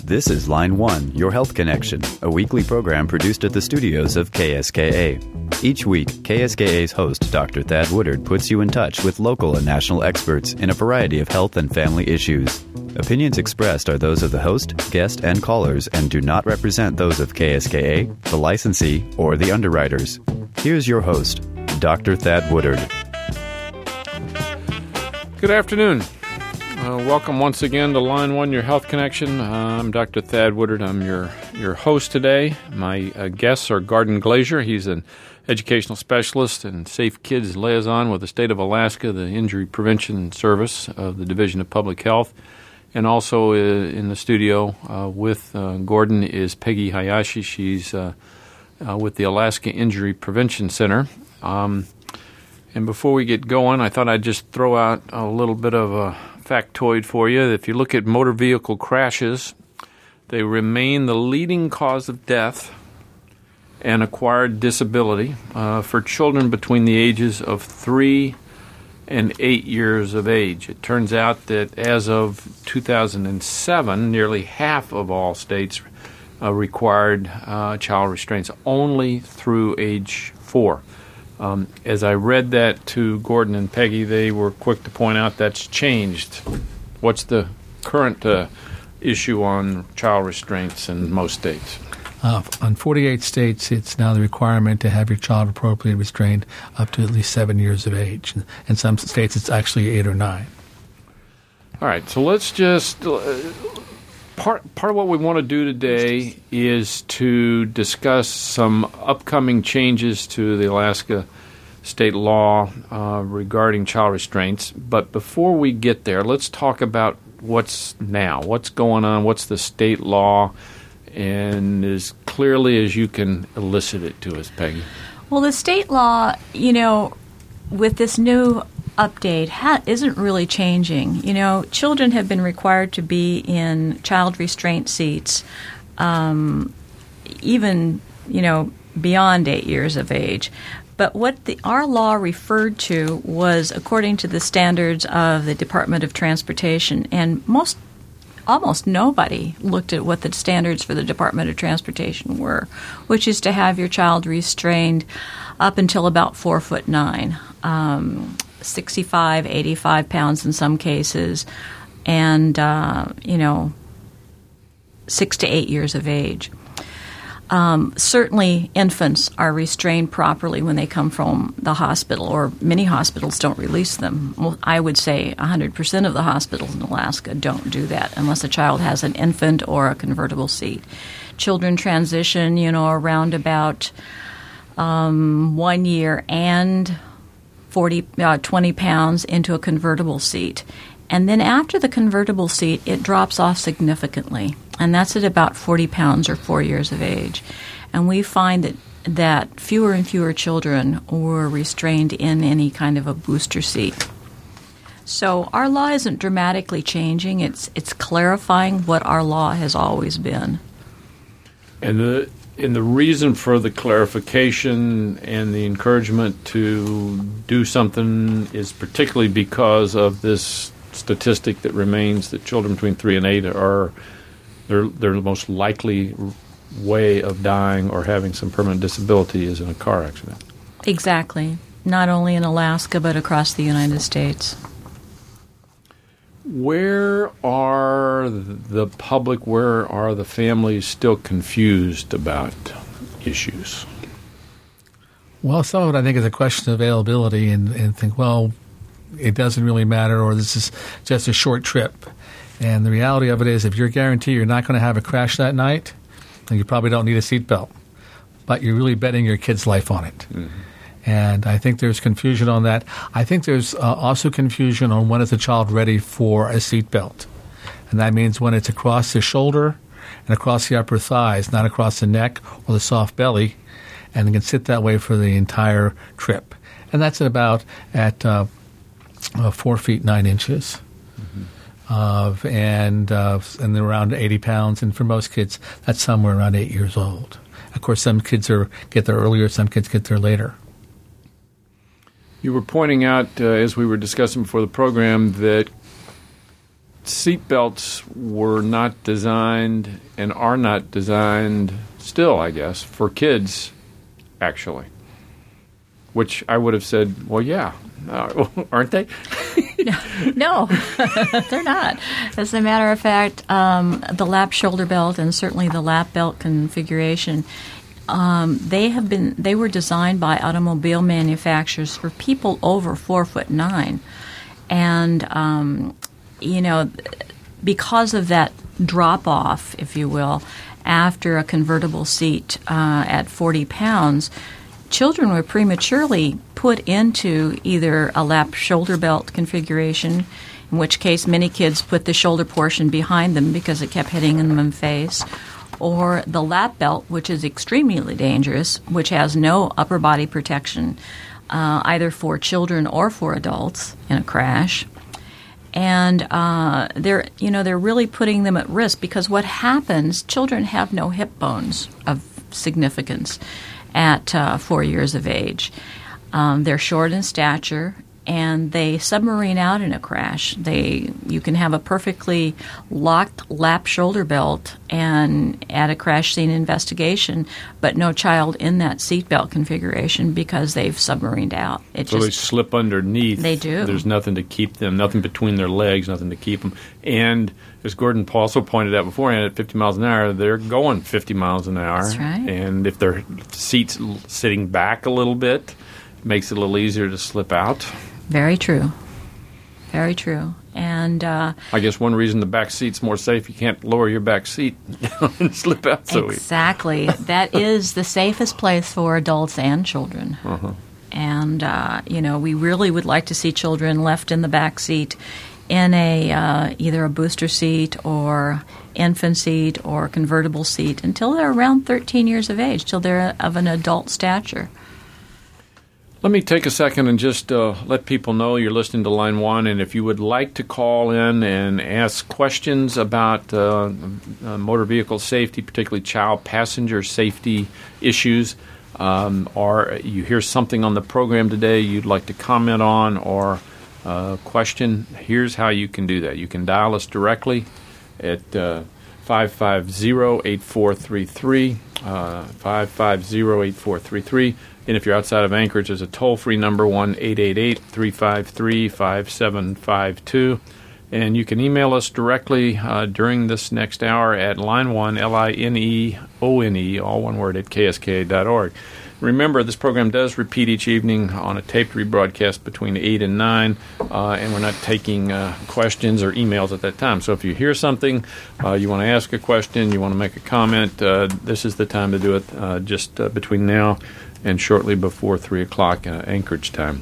This is Line 1, Your Health Connection, a weekly program produced at the studios of KSKA. Each week, KSKA's host, Dr. Thad Woodard, puts you in touch with local and national experts in a variety of health and family issues. Opinions expressed are those of the host, guest, and callers and do not represent those of KSKA, the licensee, or the underwriters. Here's your host, Dr. Thad Woodard. Good afternoon. Welcome once again to Line 1, Your Health Connection. I'm Dr. Thad Woodard. I'm your host today. My guests are Gordon Glazier. He's an educational specialist and Safe Kids liaison with the state of Alaska, the Injury Prevention Service of the Division of Public Health. And also in the studio with Gordon is Peggy Hayashi. She's with the Alaska Injury Prevention Center. And before we get going, I thought I'd just throw out a little bit of a factoid for you. If you look at motor vehicle crashes, they remain the leading cause of death and acquired disability for children between the ages of 3 and 8 years of age. It turns out that as of 2007, nearly half of all states required child restraints only through age 4. As I read that to Gordon and Peggy, they were quick to point out that's changed. What's the current issue on child restraints in most states? On 48 states, it's now the requirement to have your child appropriately restrained up to at least 7 years of age. In some states, it's actually 8 or 9. All right, so let's just part of what we want to do today is to discuss some upcoming changes to the Alaska state law regarding child restraints. But before we get there, let's talk about what's going on, what's the state law, and as clearly as you can elicit it to us, Peggy. Well, the state law, with this new update isn't really changing. Children have been required to be in child restraint seats even, beyond 8 years of age. But what our law referred to was according to the standards of the Department of Transportation, and almost nobody looked at what the standards for the Department of Transportation were, which is to have your child restrained up until about 4'9", 65, 85 pounds in some cases, and 6 to 8 years of age. Certainly, infants are restrained properly when they come from the hospital, or many hospitals don't release them. Well, I would say 100% of the hospitals in Alaska don't do that unless a child has an infant or a convertible seat. Children transition, around about 1 year and 20 pounds into a convertible seat. And then after the convertible seat, it drops off significantly. And that's at about 40 pounds or 4 years of age. And we find that fewer and fewer children were restrained in any kind of a booster seat. So our law isn't dramatically changing. It's clarifying what our law has always been. And the reason for the clarification and the encouragement to do something is particularly because of this statistic that remains that children between 3 and 8 are their most likely way of dying or having some permanent disability is in a car accident. Exactly. Not only in Alaska, but across the United States. Where are the public, where are the families still confused about issues? Well, some of it I think is a question of availability and think, well, it doesn't really matter, or this is just a short trip. And the reality of it is if you're guaranteed you're not going to have a crash that night, then you probably don't need a seatbelt. But you're really betting your kid's life on it. Mm-hmm. And I think there's confusion on that. I think there's also confusion on when is a child ready for a seatbelt. And that means when it's across the shoulder and across the upper thighs, not across the neck or the soft belly, and it can sit that way for the entire trip. And that's at 4 feet 9 inches. Mm-hmm. And around 80 pounds. And for most kids, that's somewhere around 8 years old. Of course, some kids get there earlier, some kids get there later. You were pointing out, as we were discussing before the program, that seatbelts were not designed and are not designed still, I guess, for kids, actually. Which I would have said, well, yeah, aren't they? No, they're not. As a matter of fact, the lap shoulder belt and certainly the lap belt configuration, they were designed by automobile manufacturers for people over 4'9", and because of that drop off, if you will, after a convertible seat at 40 pounds. Children were prematurely put into either a lap shoulder belt configuration, in which case many kids put the shoulder portion behind them because it kept hitting them in the face, or the lap belt, which is extremely dangerous, which has no upper body protection, either for children or for adults in a crash. And they're really putting them at risk because what happens, children have no hip bones of significance at 4 years of age. They're short in stature, and they submarine out in a crash. You can have a perfectly locked lap shoulder belt and at a crash scene investigation, but no child in that seatbelt configuration because they've submarined out. They slip underneath. They do. There's nothing to keep them, nothing between their legs, nothing to keep them. And as Gordon also pointed out beforehand, at 50 miles an hour, they're going 50 miles an hour. That's right. And if their seat's sitting back a little bit, it makes it a little easier to slip out. Very true. Very true. And I guess one reason the back seat's more safe, you can't lower your back seat and slip out so easy. Exactly. That is the safest place for adults and children. Uh-huh. And, we really would like to see children left in the back seat in either a booster seat or infant seat or convertible seat until they're around 13 years of age, till they're of an adult stature. Let me take a second and just let people know you're listening to Line 1, and if you would like to call in and ask questions about motor vehicle safety, particularly child passenger safety issues, or you hear something on the program today you'd like to comment on or question, here's how you can do that. You can dial us directly at 550-8433, 550-8433. And if you're outside of Anchorage, there's a toll-free number, 1-888-353-5752. And you can email us directly during this next hour at line1, LINEONE, all one word, at kska.org. Remember, this program does repeat each evening on a taped rebroadcast between 8 and 9, and we're not taking questions or emails at that time. So if you hear something, you want to ask a question, you want to make a comment, this is the time to do it, just between now and shortly before 3 o'clock Anchorage time.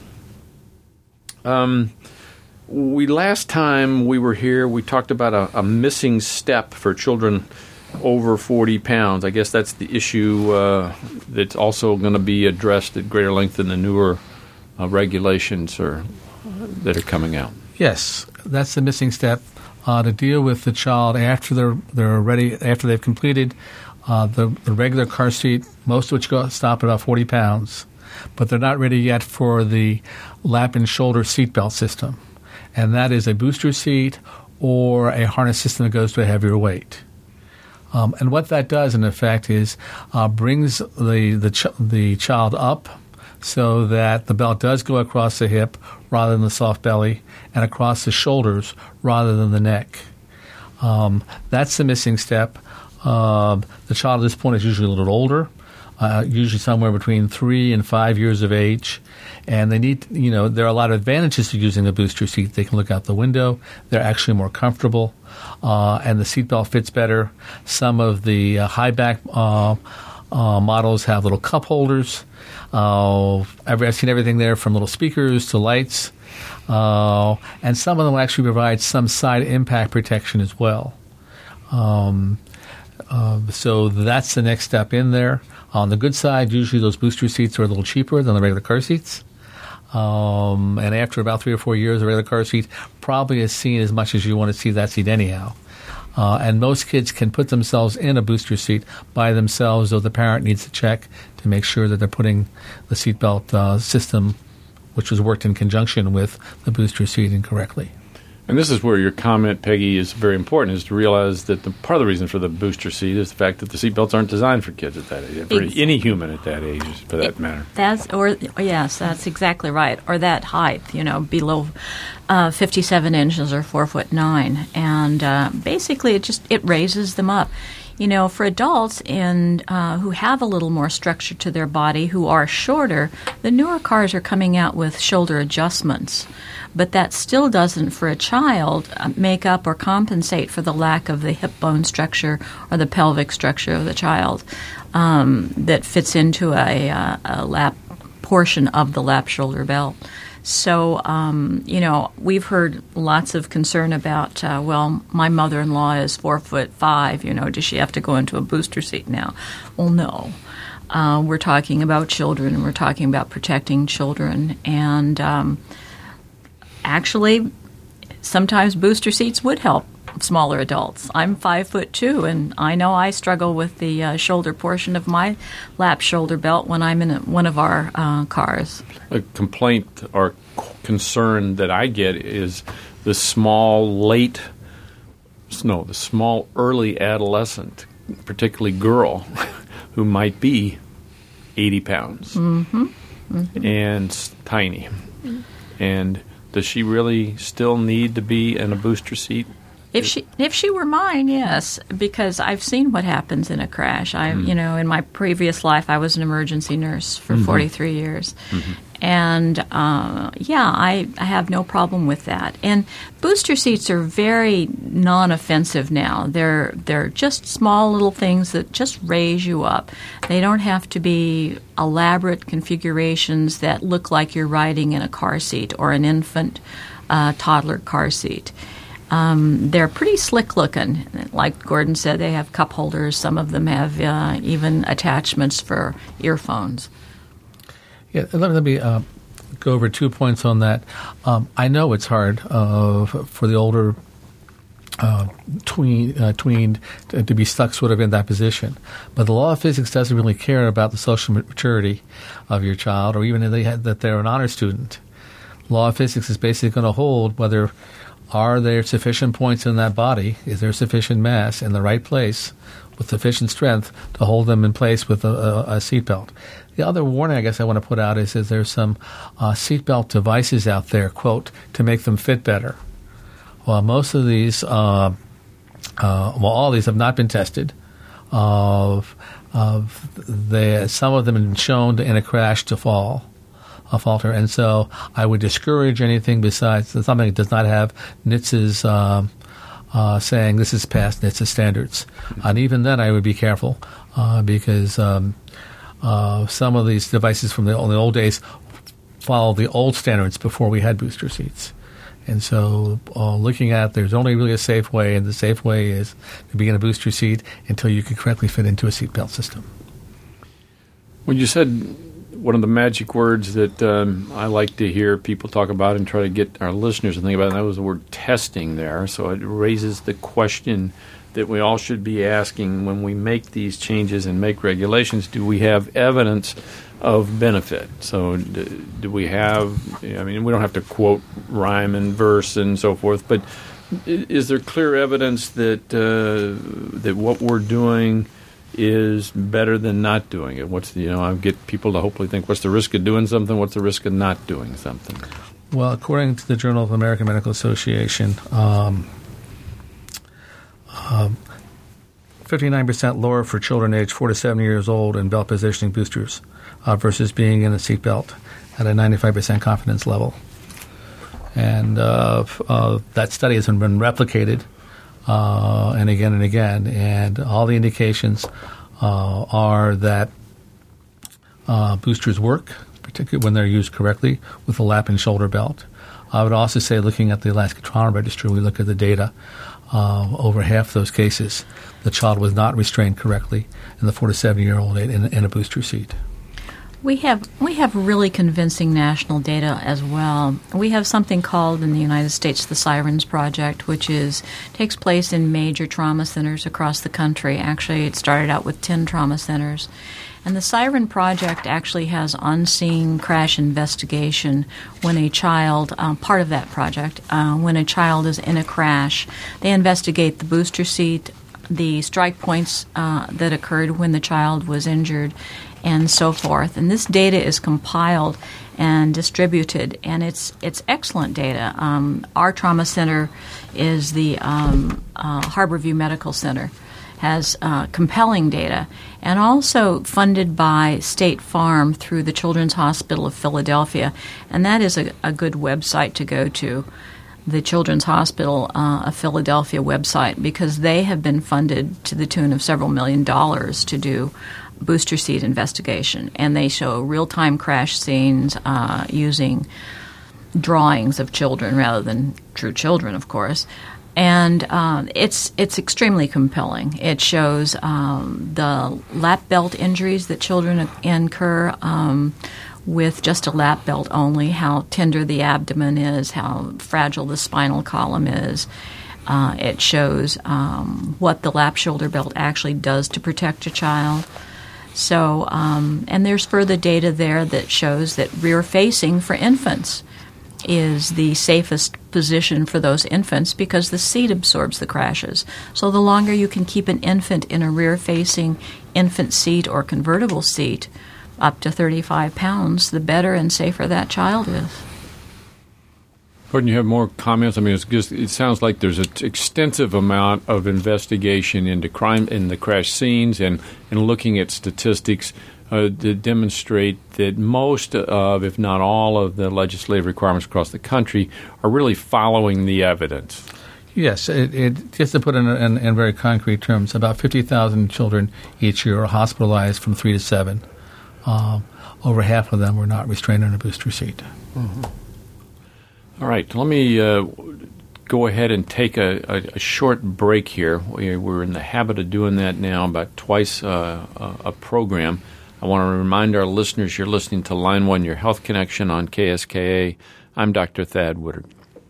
Last time we were here, we talked about a missing step for children over 40 pounds. I guess that's the issue that's also going to be addressed at greater length in the newer regulations that are coming out. Yes, that's the missing step to deal with the child after they're ready, after they've completed the regular car seat, most of which stop at about 40 pounds, but they're not ready yet for the lap and shoulder seatbelt system, and that is a booster seat or a harness system that goes to a heavier weight. And what that does, in effect, is brings the child up so that the belt does go across the hip rather than the soft belly and across the shoulders rather than the neck. That's the missing step. The child at this point is usually a little older, usually somewhere between 3 and 5 years of age. And they need, there are a lot of advantages to using the booster seat. They can look out the window. They're actually more comfortable. And the seatbelt fits better. Some of the high back models have little cup holders. I've seen everything there from little speakers to lights. And some of them actually provide some side impact protection as well. So that's the next step in there. On the good side, usually those booster seats are a little cheaper than the regular car seats. And after about 3 or 4 years, the regular car seat probably is seen as much as you want to see that seat anyhow. And most kids can put themselves in a booster seat by themselves, though the parent needs to check to make sure that they're putting the seatbelt system, which was worked in conjunction with the booster seat, in correctly. And this is where your comment, Peggy, is very important, is to realize that part of the reason for the booster seat is the fact that the seatbelts aren't designed for kids at that age, for any human at that age, for that matter. Yes, that's exactly right. Or that height, below 57 inches or 4'9", and basically it raises them up. For adults who have a little more structure to their body, who are shorter, the newer cars are coming out with shoulder adjustments. But that still doesn't, for a child, make up or compensate for the lack of the hip bone structure or the pelvic structure of the child that fits into a lap portion of the lap shoulder belt. So, we've heard lots of concern about, my mother-in-law is 4'5", does she have to go into a booster seat now? Well, no. We're talking about children, and we're talking about protecting children. And actually, sometimes booster seats would help smaller adults. I'm 5'2", and I know I struggle with the shoulder portion of my lap shoulder belt when I'm in one of our cars. A complaint or concern that I get is the small early adolescent, particularly girl, who might be 80 pounds and tiny. And does she really still need to be in a booster seat? If she were mine, yes, because I've seen what happens in a crash. In my previous life, I was an emergency nurse for 43 years. And, I have no problem with that. And booster seats are very non-offensive now. They're just small little things that just raise you up. They don't have to be elaborate configurations that look like you're riding in a car seat or an infant toddler car seat. They're pretty slick looking. Like Gordon said, they have cup holders. Some of them have even attachments for earphones. Yeah, let me go over 2 points on that. I know it's hard for the older tweened to be stuck sort of in that position. But the law of physics doesn't really care about the social maturity of your child, or even if that they're an honor student. Law of physics is basically going to hold whether are there sufficient points in that body, is there sufficient mass in the right place with sufficient strength to hold them in place with a seatbelt. The other warning I guess I want to put out is there's some seatbelt devices out there, quote, to make them fit better. Well, most of these, all these have not been tested. Some of them have been shown in a crash to falter, and so I would discourage anything besides something that does not have NHTSA's saying this is past NHTSA standards. And even then, I would be careful because some of these devices from the old days follow the old standards before we had booster seats. And so looking at there's only really a safe way, and the safe way is to be in a booster seat until you can correctly fit into a seatbelt system. When you said one of the magic words that I like to hear people talk about and try to get our listeners to think about, and that was the word testing there. So it raises the question that we all should be asking when we make these changes and make regulations. Do we have evidence of benefit? So do we have, we don't have to quote rhyme and verse and so forth, but is there clear evidence that that what we're doing is better than not doing it? I get people to hopefully think, what's the risk of doing something? What's the risk of not doing something? Well, according to the Journal of the American Medical Association, 59% lower for children aged 4 to 7 years old in belt positioning boosters versus being in a seatbelt at a 95% confidence level. And that study has been replicated and again, and all the indications are that boosters work, particularly when they're used correctly with a lap and shoulder belt. I would also say, looking at the Alaska Trauma Registry, we look at the data, over half those cases, the child was not restrained correctly in the 4 to 7 year old in a booster seat. We have really convincing national data as well. We have something called in the United States the Sirens Project, which takes place in major trauma centers across the country. Actually, it started out with 10 trauma centers. And the Siren Project actually has on-scene crash investigation when a child, part of that project, when a child is in a crash. They investigate the booster seat, the strike points that occurred when the child was injured, and so forth. And this data is compiled and distributed, and it's excellent data. Our trauma center is the Harborview Medical Center, has compelling data, and also funded by State Farm through the Children's Hospital of Philadelphia. And that is a good website to go to, the Children's Hospital of Philadelphia website, because they have been funded to the tune of several $1 million to do booster seat investigation. And they show real-time crash scenes using drawings of children rather than true children, of course. And it's extremely compelling. It shows the lap belt injuries that children incur with just a lap belt only, how tender the abdomen is, how fragile the spinal column is. It shows what the lap shoulder belt actually does to protect a child. So, and there's further data there that shows that rear facing for infants is the safest position for those infants because the seat absorbs the crashes. So the longer you can keep an infant in a rear-facing infant seat or convertible seat, up to 35 pounds, the better and safer that child is. Gordon, you have more comments? I mean, it sounds like there's an extensive amount of investigation into crime in the crash scenes and looking at statistics that demonstrate that most of, if not all of, the legislative requirements across the country are really following the evidence. Yes, just to put it in very concrete terms, about 50,000 children each year are hospitalized from 3 to 7. Over half of them were not restrained in a booster seat. Mm-hmm. All right, let me go ahead and take a short break here. We're in the habit of doing that now about twice a program. I want to remind our listeners you're listening to Line 1, Your Health Connection on KSKA. I'm Dr. Thad Woodard.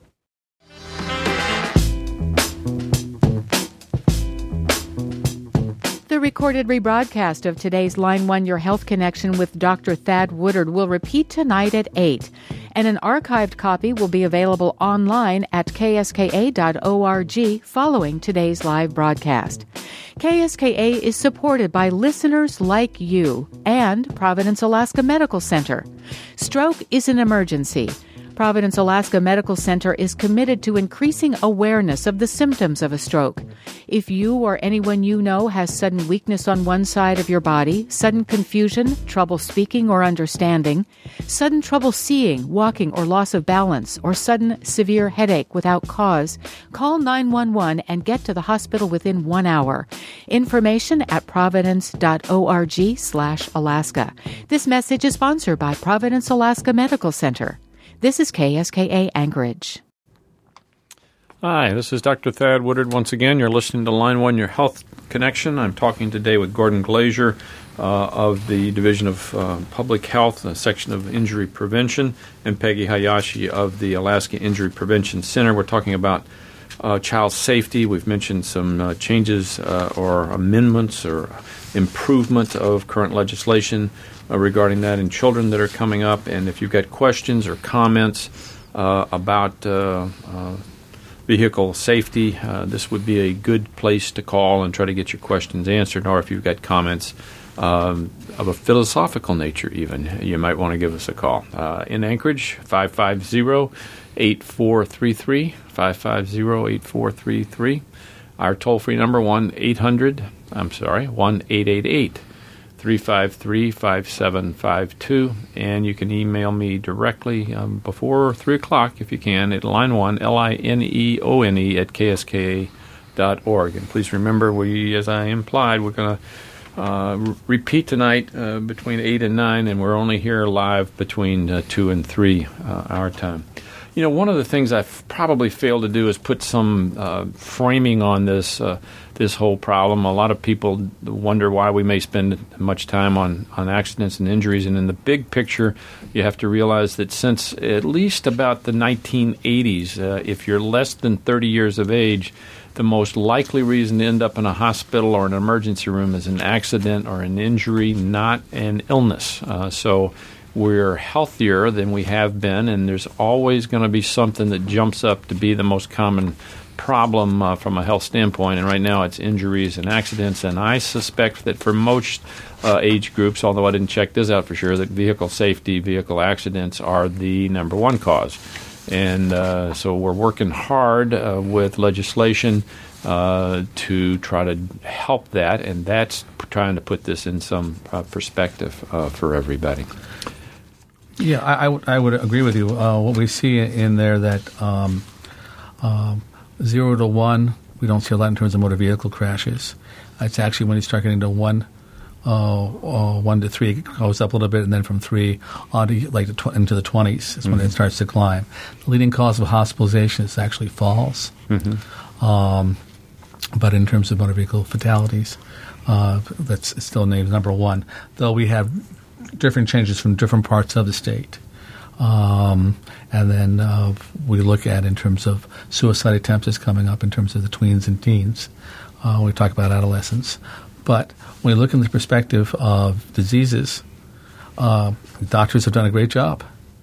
The recorded rebroadcast of today's Line 1 Your Health Connection with Dr. Thad Woodard will repeat tonight at 8, and an archived copy will be available online at kska.org following today's live broadcast. KSKA is supported by listeners like you and Providence, Alaska Medical Center. Stroke is an emergency. Providence, Alaska Medical Center is committed to increasing awareness of the symptoms of a stroke. If you or anyone you know has sudden weakness on one side of your body, sudden confusion, trouble speaking or understanding, sudden trouble seeing, walking, or loss of balance, or sudden severe headache without cause, call 911 and get to the hospital within 1 hour. Information at providence.org/Alaska. This message is sponsored by Providence, Alaska Medical Center. This is KSKA Anchorage. Hi, this is Dr. Thad Woodard. Once again, you're listening to Line 1, Your Health Connection. I'm talking today with Gordon Glazier of the Division of Public Health, a section of Injury Prevention, and Peggy Hayashi of the Alaska Injury Prevention Center. We're talking about child safety. We've mentioned some changes or amendments or improvement of current legislation regarding that in children that are coming up. And if you've got questions or comments about vehicle safety, this would be a good place to call and try to get your questions answered. Or if you've got comments of a philosophical nature even, you might want to give us a call. In Anchorage, 550-8433, 550-8433. Our toll-free number, 1-800-353-5752, and you can email me directly before 3 o'clock if you can at line1, lineone at kska.org. And please remember, as I implied, we're going to repeat tonight between 8 and 9, and we're only here live between 2 and 3 our time. One of the things I've probably failed to do is put some framing on this whole problem. A lot of people wonder why we may spend much time on accidents and injuries. And in the big picture, you have to realize that since at least about the 1980s, if you're less than 30 years of age, the most likely reason to end up in a hospital or an emergency room is an accident or an injury, not an illness. So we're healthier than we have been, and there's always going to be something that jumps up to be the most common problem from a health standpoint. And right now it's injuries and accidents. And I suspect that for most age groups, although I didn't check this out for sure, that vehicle safety, vehicle accidents are the number one cause. And so we're working hard with legislation to try to help that, and that's trying to put this in some perspective for everybody. Yeah, I would agree with you. What we see in there that 0 to 1, we don't see a lot in terms of motor vehicle crashes. It's actually when you start getting to 1 to 3, it goes up a little bit, and then from 3 on to into the 20s is when it starts to climb. The leading cause of hospitalization is actually falls. But in terms of motor vehicle fatalities, that's still named number 1, though we have different changes from different parts of the state. And then we look at, in terms of suicide attempts, is coming up in terms of the tweens and teens. We talk about adolescents. But when you look in the perspective of diseases, doctors have done a great job.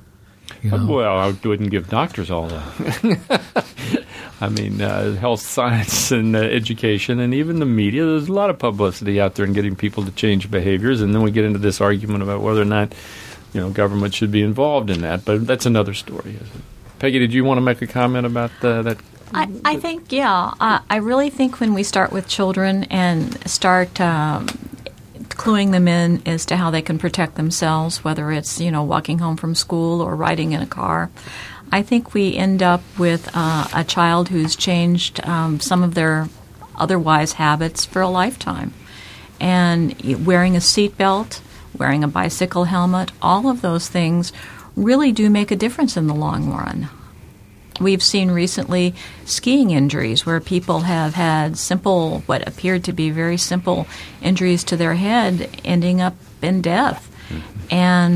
Well, I wouldn't give doctors all that. I mean, health science and education and even the media, there's a lot of publicity out there in getting people to change behaviors. And then we get into this argument about whether or not, government should be involved in that. But that's another story, isn't it? Peggy, did you want to make a comment about that? I think, yeah. I really think when we start with children and start cluing them in as to how they can protect themselves, whether it's, walking home from school or riding in a car, I think we end up with a child who's changed some of their otherwise habits for a lifetime. And wearing a seatbelt, wearing a bicycle helmet, all of those things really do make a difference in the long run. We've seen recently skiing injuries where people have had simple, what appeared to be very simple injuries to their head ending up in death. And,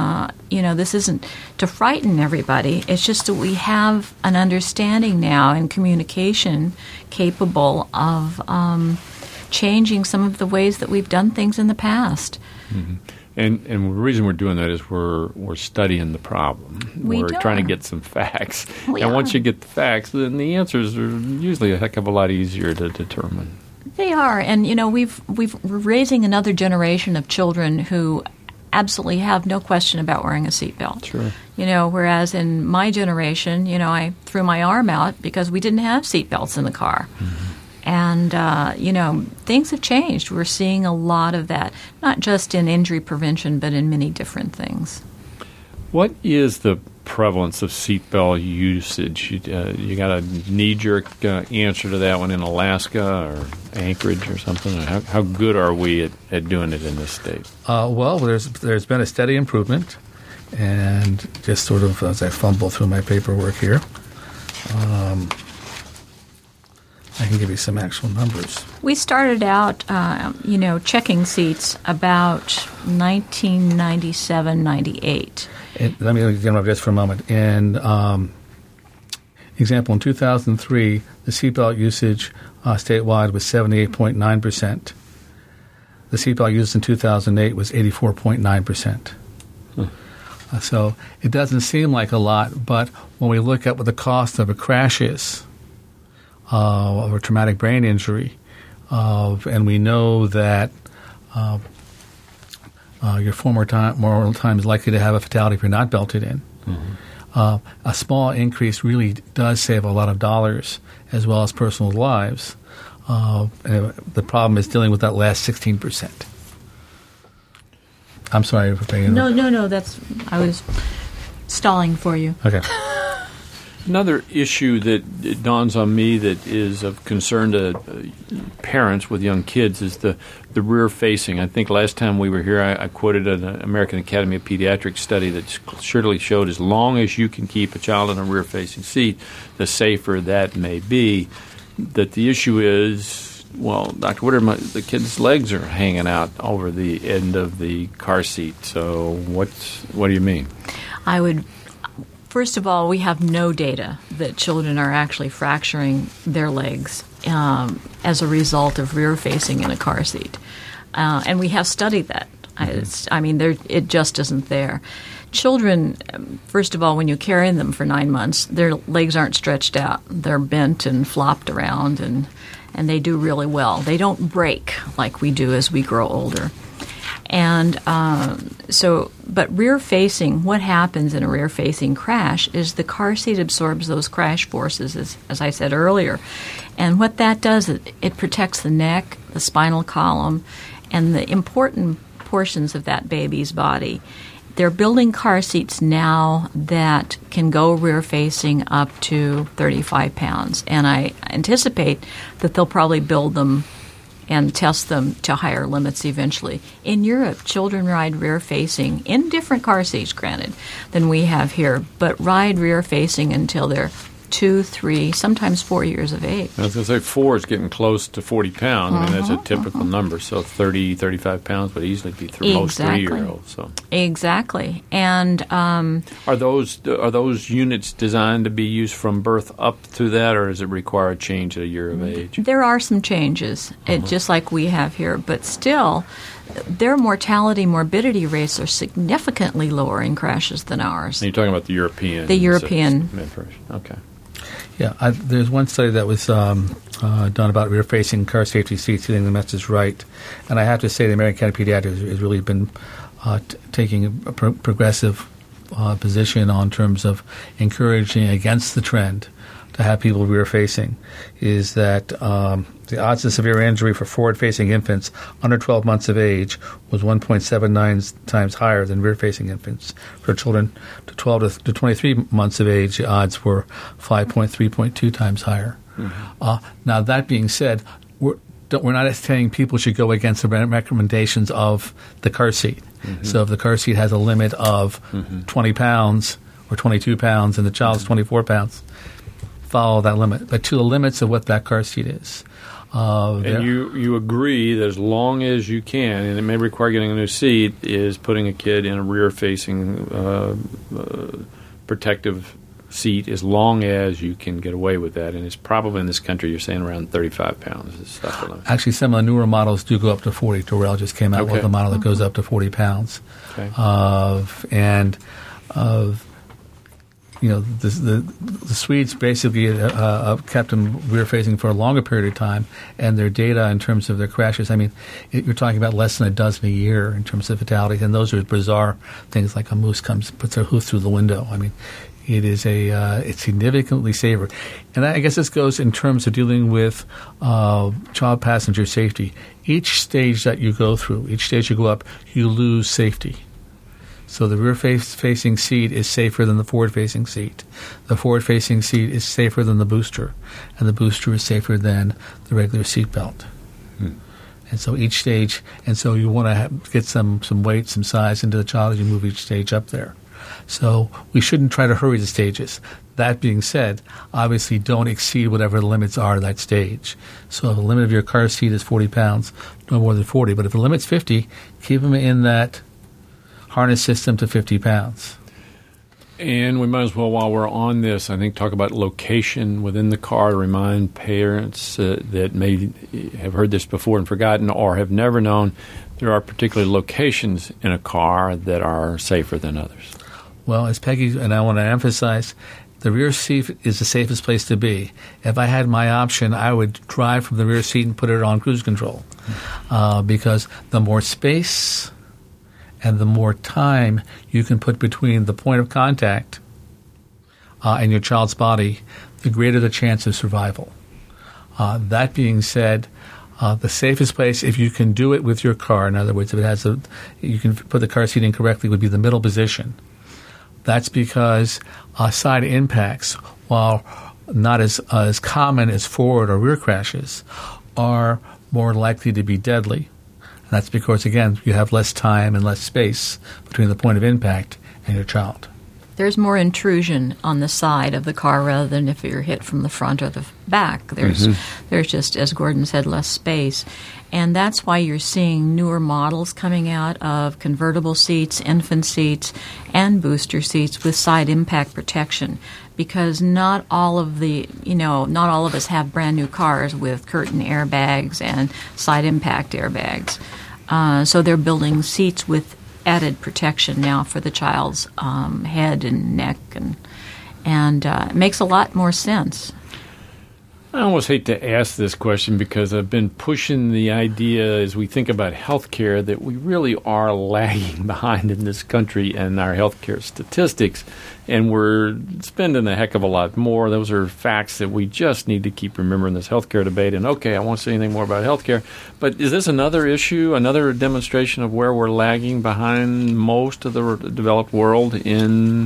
this isn't to frighten everybody. It's just that we have an understanding now and communication capable of changing some of the ways that we've done things in the past. Mm-hmm. And the reason we're doing that is we're studying the problem. We're trying to get some facts. And once you get the facts, then the answers are usually a heck of a lot easier to determine. They are. And, we're raising another generation of children who absolutely have no question about wearing a seatbelt. Sure. Whereas in my generation, I threw my arm out because we didn't have seatbelts in the car. Mm-hmm. And, things have changed. We're seeing a lot of that, not just in injury prevention, but in many different things. What is the prevalence of seatbelt usage? You got a knee-jerk answer to that one in Alaska or Anchorage or something? How good are we at doing it in this state? Well, there's been a steady improvement. And just sort of as I fumble through my paperwork here, I can give you some actual numbers. We started out, checking seats about 1997, 98. Let me get up just for a moment. And example, in 2003, the seatbelt usage statewide was 78.9%. The seatbelt used in 2008 was 84.9%. So it doesn't seem like a lot, but when we look at what the cost of a crash is, of a traumatic brain injury, and we know that your moral time is likely to have a fatality if you're not belted in. Mm-hmm. A small increase really does save a lot of dollars as well as personal lives. The problem is dealing with that last 16%. I'm sorry for paying. No. I was stalling for you. Okay. Another issue that dawns on me that is of concern to parents with young kids is the rear facing. I think last time we were here I quoted an American Academy of Pediatrics study that surely showed as long as you can keep a child in a rear facing seat, the safer that may be. That the issue is, well, Dr. Woodard, the kid's legs are hanging out over the end of the car seat. So what do you mean? First of all, we have no data that children are actually fracturing their legs as a result of rear-facing in a car seat. And we have studied that. It just isn't there. Children, first of all, when you carry them for 9 months, their legs aren't stretched out. They're bent and flopped around, and they do really well. They don't break like we do as we grow older. And but rear-facing, what happens in a rear-facing crash is the car seat absorbs those crash forces, as I said earlier. And what that does, it protects the neck, the spinal column, and the important portions of that baby's body. They're building car seats now that can go rear-facing up to 35 pounds. And I anticipate that they'll probably build them and test them to higher limits eventually. In Europe, children ride rear-facing in different car seats, granted, than we have here, but ride rear-facing until they're 2, 3, sometimes 4 years of age. I was going to say 4 is getting close to 40 pounds. I mean, that's a typical number. So 30, 35 pounds would easily be most 3-year-olds. So. Exactly. And are those units designed to be used from birth up to that, or does it require a change at a year of age? There are some changes, just like we have here, but still, their morbidity rates are significantly lower in crashes than ours. And you're talking about the European? The European. Okay. Yeah, there's one study that was done about rear-facing car safety seats, getting the message right. And I have to say the American Academy of Pediatrics has really been taking a progressive position on terms of encouraging against the trend to have people rear-facing, is that the odds of severe injury for forward-facing infants under 12 months of age was 1.79 times higher than rear-facing infants. For children to 12 to 23 months of age, the odds were 5.3.2 times higher. Now, that being said, we're not saying people should go against the recommendations of the car seat. So if the car seat has a limit of 20 pounds or 22 pounds and the child's 24 pounds, follow that limit, but to the limits of what that car seat is. And you agree that as long as you can, and it may require getting a new seat, is putting a kid in a rear-facing protective seat as long as you can get away with that. And it's probably in this country, you're saying around 35 pounds is stuff. Actually, some of the newer models do go up to 40. Dorel just came out with a model that goes up to 40 pounds. Okay. The Swedes basically kept them rear-facing for a longer period of time, and their data in terms of their crashes, I mean, you're talking about less than a dozen a year in terms of fatalities, and those are bizarre things like a moose puts their hoof through the window. I mean, it is it's significantly safer. And I guess this goes in terms of dealing with child passenger safety. Each stage that you go through, each stage you go up, you lose safety. So the rear-facing seat is safer than the forward-facing seat. The forward-facing seat is safer than the booster, and the booster is safer than the regular seat belt. And so each stage, and so you want to get some weight, some size into the child as you move each stage up there. So we shouldn't try to hurry the stages. That being said, obviously don't exceed whatever the limits are of that stage. So if the limit of your car seat is 40 pounds, no more than 40. But if the limit's 50, keep them in that harness system to 50 pounds. And we might as well, while we're on this, I think talk about location within the car to remind parents that may have heard this before and forgotten or have never known there are particular locations in a car that are safer than others. Well, as Peggy and I want to emphasize, the rear seat is the safest place to be. If I had my option, I would drive from the rear seat and put it on cruise control because the more space and the more time you can put between the point of contact and your child's body, the greater the chance of survival. That being said, the safest place, if you can do it with your car, in other words, if it has you can put the car seat in correctly, would be the middle position. That's because side impacts while not as common as forward or rear crashes, are more likely to be deadly. And that's because, again, you have less time and less space between the point of impact and your child. There's more intrusion on the side of the car rather than if you're hit from the front or the back. There's just, as Gordon said, less space. And that's why you're seeing newer models coming out of convertible seats, infant seats, and booster seats with side impact protection. Because not all of us have brand new cars with curtain airbags and side impact airbags. So they're building seats with added protection now for the child's head and neck, and it makes a lot more sense. I almost hate to ask this question because I've been pushing the idea as we think about healthcare that we really are lagging behind in this country and our healthcare statistics, and we're spending a heck of a lot more. Those are facts that we just need to keep remembering this healthcare debate. And okay, I won't say anything more about healthcare, but is this another issue, another demonstration of where we're lagging behind most of the developed world in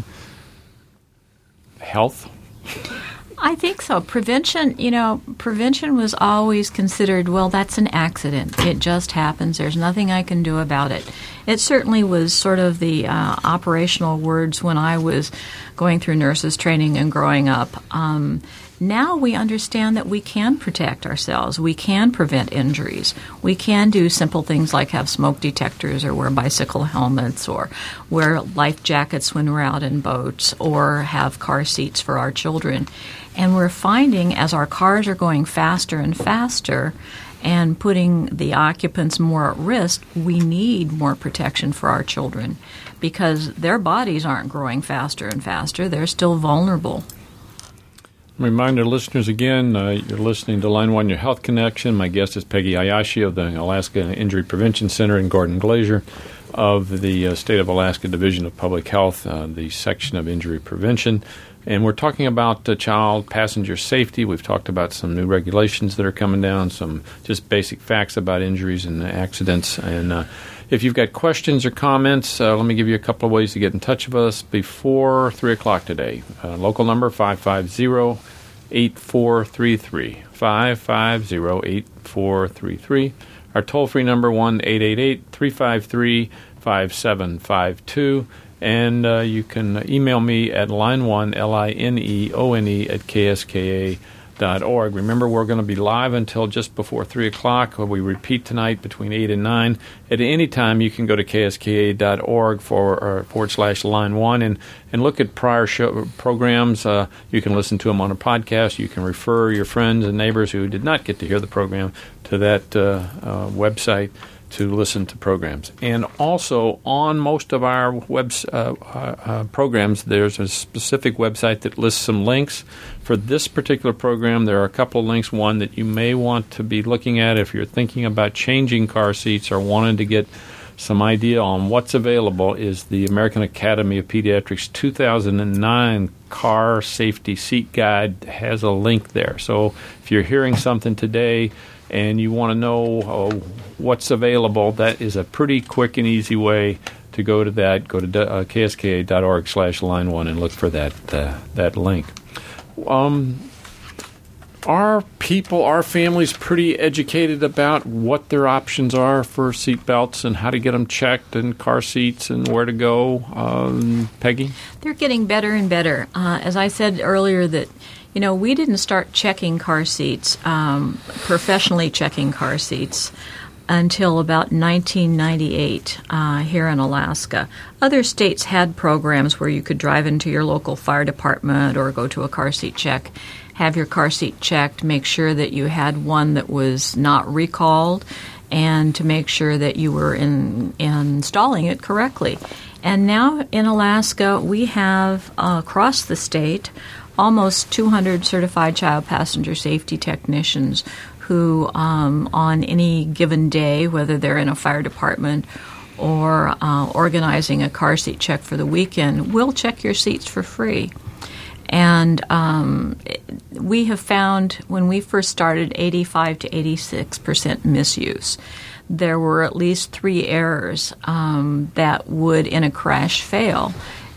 health? I think so. Prevention was always considered, well, that's an accident. It just happens. There's nothing I can do about it. It certainly was sort of the operational words when I was going through nurses training and growing up. Now we understand that we can protect ourselves. We can prevent injuries. We can do simple things like have smoke detectors or wear bicycle helmets or wear life jackets when we're out in boats or have car seats for our children. And we're finding as our cars are going faster and faster and putting the occupants more at risk, we need more protection for our children because their bodies aren't growing faster and faster. They're still vulnerable. Reminder, listeners, again, you're listening to Line 1, Your Health Connection. My guest is Peggy Hayashi of the Alaska Injury Prevention Center and Gordon Glazier of the State of Alaska Division of Public Health, the section of injury prevention. And we're talking about child passenger safety. We've talked about some new regulations that are coming down, some just basic facts about injuries and accidents. And if you've got questions or comments, let me give you a couple of ways to get in touch with us before 3 o'clock today. Local number 550-8433, 550-8433. Our toll-free number 1-888-353-5752. And you can email me at line1, lineone, at kska.org. Remember, we're going to be live until just before 3 o'clock. We repeat tonight between 8 and 9. At any time, you can go to kska.org /line1 and look at prior show programs. You can listen to them on a podcast. You can refer your friends and neighbors who did not get to hear the program to that website to listen to programs. And also, on most of our programs, there's a specific website that lists some links. For this particular program, there are a couple of links. One that you may want to be looking at if you're thinking about changing car seats or wanting to get some idea on what's available is the American Academy of Pediatrics 2009 Car Safety Seat Guide has a link there. So if you're hearing something today and you want to know what's available, that is a pretty quick and easy way to go to that. Go to kska.org /line1 and look for that link. Are families pretty educated about what their options are for seat belts and how to get them checked and car seats and where to go, Peggy? They're getting better and better. As I said earlier that, we didn't start checking car seats, professionally checking car seats, until about 1998 here in Alaska. Other states had programs where you could drive into your local fire department or go to a car seat check, have your car seat checked, make sure that you had one that was not recalled, and to make sure that you were installing it correctly. And now in Alaska, we have across the state almost 200 certified child passenger safety technicians who on any given day, whether they're in a fire department or organizing a car seat check for the weekend, will check your seats for free. And we have found when we first started 85 to 86% misuse. There were at least 3 errors that would, in a crash, fail.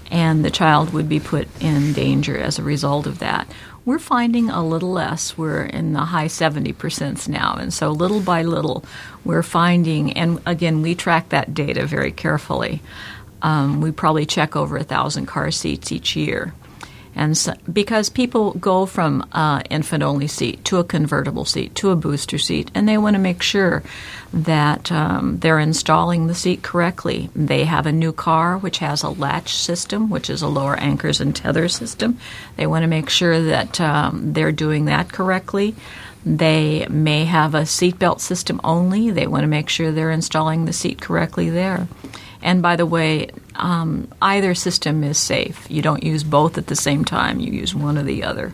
and the child would be put in danger as a result of that. We're finding a little less. We're in the high 70% now, and so little by little we're finding, and again, we track that data very carefully. We probably check over 1,000 car seats each year. And so, because people go from infant-only seat to a convertible seat to a booster seat, and they want to make sure that they're installing the seat correctly. They have a new car which has a latch system, which is a lower anchors and tether system. They want to make sure that they're doing that correctly. They may have a seatbelt system only. They want to make sure they're installing the seat correctly there. And by the way, either system is safe. You don't use both at the same time. You use one or the other.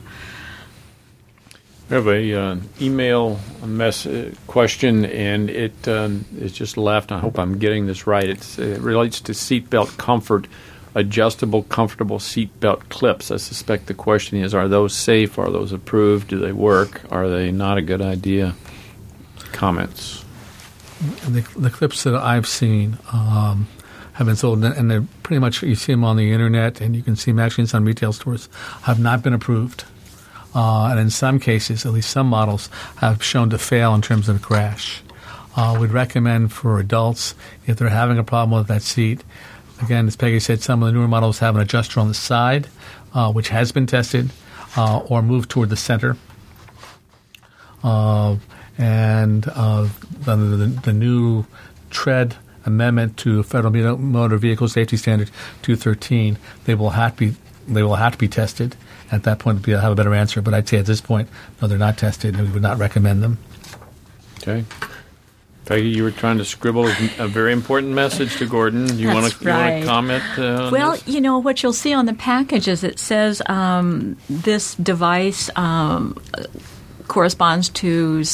We have a email question, and it is just left. I hope I'm getting this right. It relates to seatbelt comfort, adjustable, comfortable seatbelt clips. I suspect the question is, are those safe? Are those approved? Do they work? Are they not a good idea? Comments? The clips that I've seen have been sold, and they're pretty much, you see them on the internet, and you can see them actually in some retail stores, have not been approved. And in some cases, at least some models, have shown to fail in terms of a crash. We'd recommend for adults, if they're having a problem with that seat, again, as Peggy said, some of the newer models have an adjuster on the side, which has been tested, or moved toward the center. And the new TREAD amendment to Federal Motor Vehicle Safety Standard 213, they will have to be tested. At that point, we'll have a better answer. But I'd say at this point, no, they're not tested, and we would not recommend them. Okay. Peggy, you were trying to scribble a very important message to Gordon. You want to comment on Well, this? you know, what you'll see on the package is it says this device corresponds to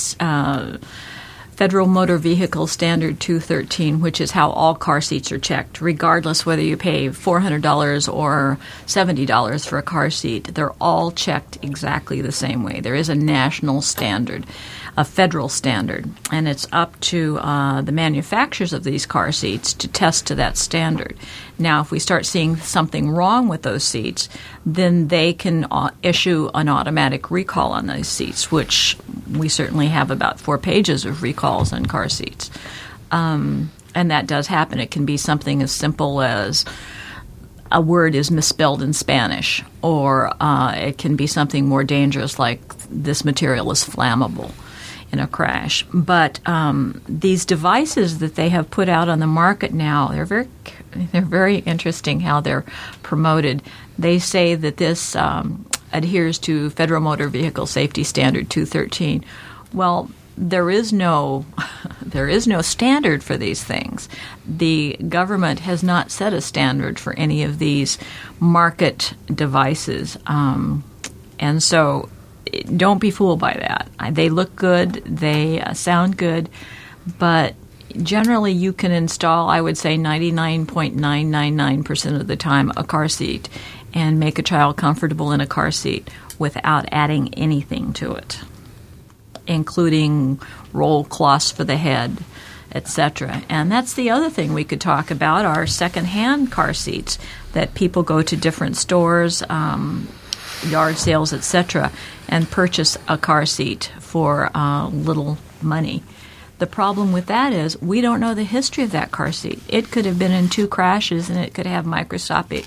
Federal Motor Vehicle Standard 213, which is how all car seats are checked, regardless whether you pay $400 or $70 for a car seat. They're all checked exactly the same way. There is a national standard, a federal standard, and it's up to the manufacturers of these car seats to test to that standard. Now, if we start seeing something wrong with those seats, then they can issue an automatic recall on those seats, which we certainly have about 4 pages of recalls on car seats. And that does happen. It can be something as simple as a word is misspelled in Spanish, or it can be something more dangerous like this material is flammable in a crash. But these devices that they have put out on the market now, they're very interesting how they're promoted. They say that this adheres to Federal Motor Vehicle Safety Standard 213. Well, there is no standard for these things. The government has not set a standard for any of these market devices, and so don't be fooled by that. They look good, they sound good, but generally you can install, I would say 99.999% of the time, a car seat and make a child comfortable in a car seat without adding anything to it, including roll cloths for the head, etc. And that's the other thing we could talk about, are secondhand car seats that people go to different stores, yard sales, etc., and purchase a car seat for little money. The problem with that is we don't know the history of that car seat. It could have been in 2 crashes, and it could have microscopic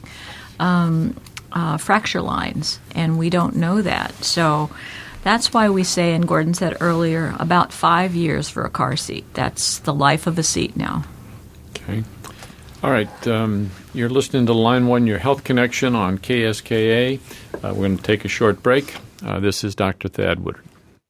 fracture lines, and we don't know that. So that's why we say, and Gordon said earlier, about 5 years for a car seat. That's the life of a seat now. Okay. All right. You're listening to Line 1, Your Health Connection on KSKA. We're going to take a short break. This is Dr. Thad Woodard.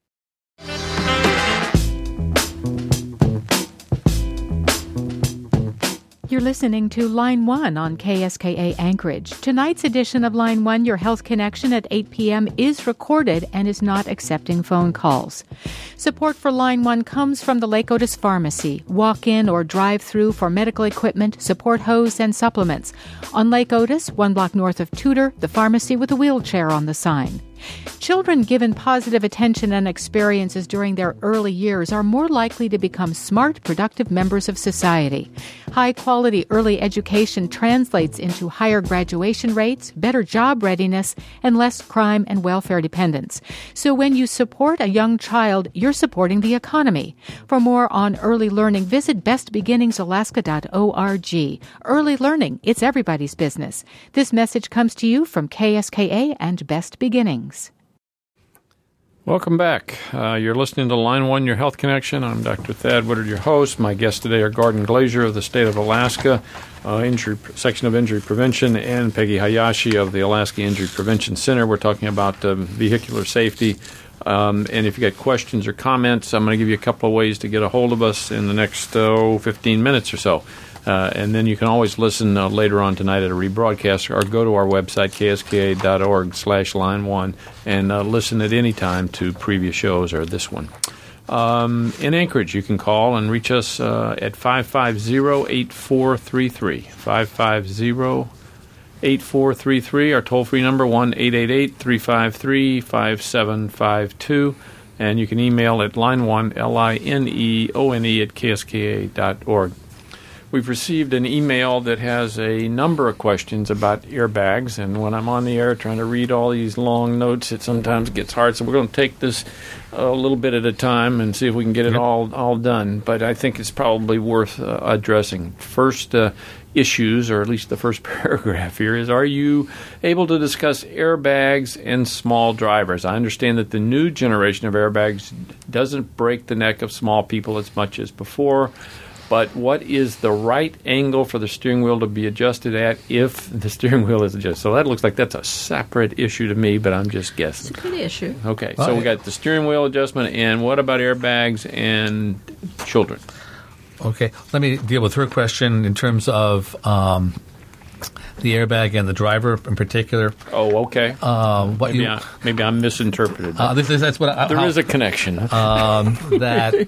You're listening to Line 1 on KSKA Anchorage. Tonight's edition of Line 1, Your Health Connection at 8 p.m. is recorded and is not accepting phone calls. Support for Line 1 comes from the Lake Otis Pharmacy. Walk-in or drive-through for medical equipment, support hose, and supplements. On Lake Otis, 1 block north of Tudor, the pharmacy with a wheelchair on the sign. Children given positive attention and experiences during their early years are more likely to become smart, productive members of society. High-quality early education translates into higher graduation rates, better job readiness, and less crime and welfare dependence. So when you support a young child, you're supporting the economy. For more on early learning, visit bestbeginningsalaska.org. Early learning, it's everybody's business. This message comes to you from KSKA and Best Beginnings. Welcome back. You're listening to Line 1, Your Health Connection. I'm Dr. Thad Woodard, your host. My guests today are Gordon Glazier of the state of Alaska, Section of Injury Prevention, and Peggy Hayashi of the Alaska Injury Prevention Center. We're talking about vehicular safety. And if you got questions or comments, I'm going to give you a couple of ways to get a hold of us in the next 15 minutes or so. And then you can always listen later on tonight at a rebroadcast or go to our website, kska.org/line1, and listen at any time to previous shows or this one. In Anchorage, you can call and reach us at 550-8433. 550-8433, our toll-free number, 1-888-353-5752. And you can email at line1, lineone at kska.org. We've received an email that has a number of questions about airbags, and when I'm on the air trying to read all these long notes, it sometimes gets hard. So we're going to take this a little bit at a time and see if we can get it all done. But I think it's probably worth addressing. First issues, or at least the first paragraph here, is: are you able to discuss airbags and small drivers? I understand that the new generation of airbags doesn't break the neck of small people as much as before. But what is the right angle for the steering wheel to be adjusted at if the steering wheel is adjusted? So that looks like that's a separate issue to me, but I'm just guessing. It's a good issue. Okay, so we got the steering wheel adjustment, and what about airbags and children? Okay, let me deal with her question in terms of the airbag and the driver in particular. Oh, okay. Maybe I misinterpreted that. That's what there is a connection. That